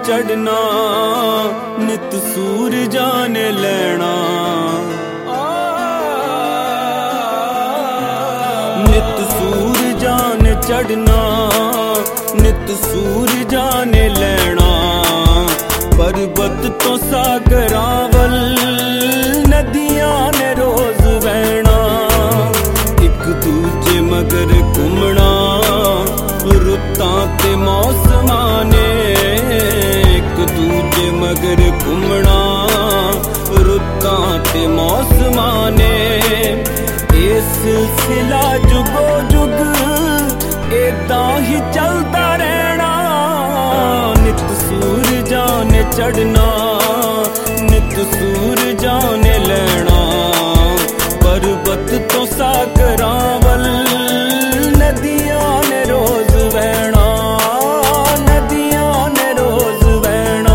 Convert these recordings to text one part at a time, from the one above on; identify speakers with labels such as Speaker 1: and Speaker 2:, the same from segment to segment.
Speaker 1: चढ़ना नित सूरजा ने लैना नित सूरजा ने चढ़ना नित सूरजा ने लैना पर्वत तो सागरां वल नदियां ने रोज बहना एक दूजे मगर घूमना रुत्तां ते मौसमां ने एक दूजे मगर घूमना रुत्तां ते मौसमां ने ये सिलसिला जुगो जुग इदां ही चलता रहना नित सूरजा ने चढ़ना नित सूरजा ने लैना पर्वत तो सागरां वल नदियां ने रोज बहना नदियां ने रोज बहना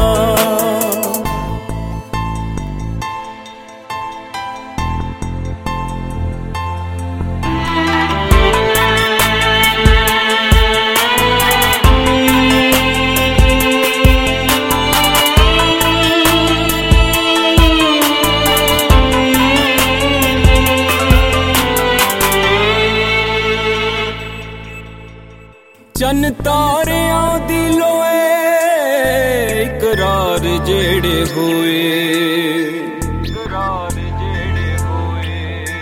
Speaker 1: चन तारियां दी लोए इकरार जेड़े होए इकरार जेड़े होए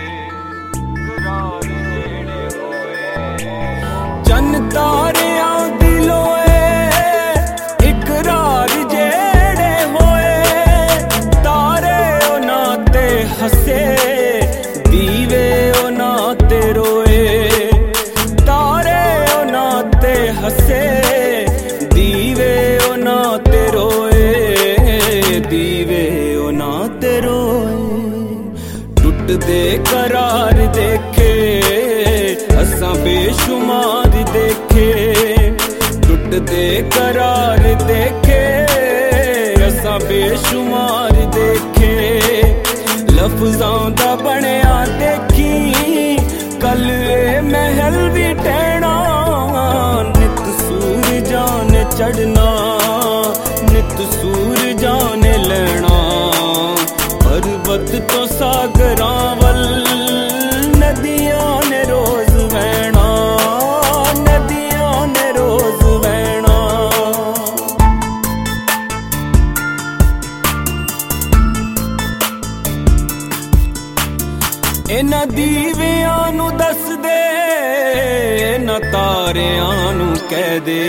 Speaker 1: इकरार जेड़े होए चन तारियां दी लोए इकरार जेड़े होए तारे उना ते हसे दीवे उना ते रोए हसे दीवे ओना ते रोए दीवे ओना ते रोए टुट दे करार देखे असां बेशुमार देखे टुट दे करार देखे असां बेशुमार देखे लफ्जां दा बनिया देखी कल महल भी टहना नित सूरजा ने चढ़ना नित सूरजा ने लैना पर्वत तो सागरां वल नदियां ने रोज बहना नदियां ने रोज बहना इन्हां दीवियां नू दस दे न तारियां नू कह दे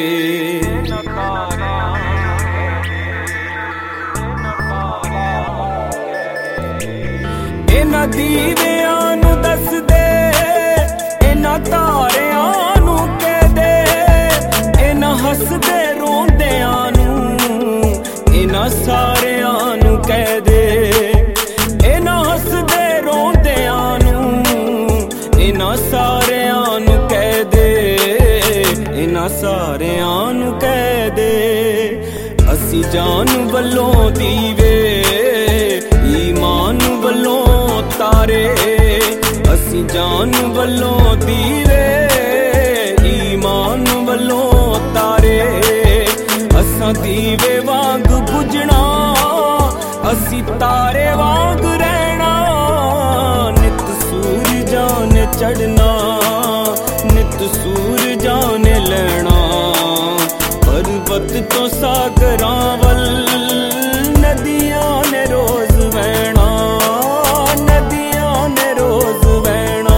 Speaker 1: इन्हां दीवियां नू दस दे इन्हां तारियां नू कह दे इन्हां हसदे रोंदियां नू इन्हां सारियां नू कह दे इन्हां हसदे रोंदियां नू इन्हां सारियां नू कह दे इन्हां सारियां नू कह दे असी जान वल्लों दीवे ईमान वल्लों तारे असी जान वल्लों दीवे ईमान वल्लों तारे असां दीवे वांग बुझना असी तारे वांग रहना नित सूरजा ने चढ़ना नित सूरजा ने लैना पर्वत तो सागरां वल नदियां ने रोज बहना नदियां ने रोज बहना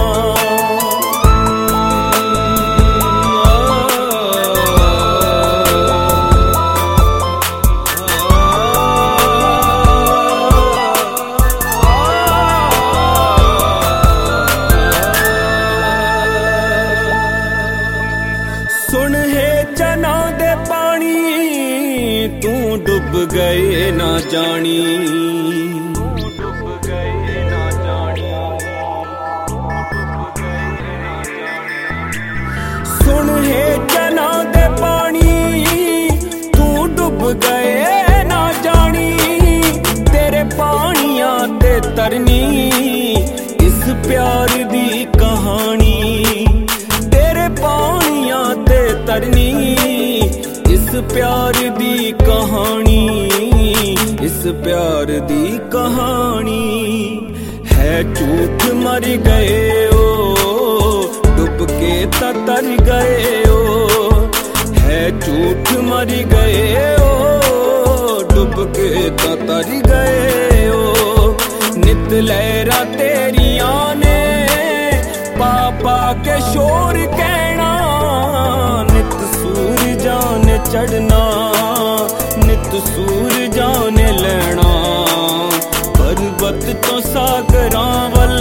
Speaker 1: सुन है जना दे पानी तू डूब गए ना जानी सुन है जना दे पानी तू डूब गए ना जानी तेरे पानियां ते तरनी इस प्यार दी कहानी तेरे पानियां ते तरनी इस प्यार दी कहानी प्यार दी कहानी है झूठ मर गए ओ डूब के तर गए ओ है झूठ मर गए ओ डूब के तर गए ओ नित लहरा तेरिया ने पापा के शोर कहना नित सूरजा ने चढ़ना नित सूरजा ने लेना पर्वत तो सागरां वल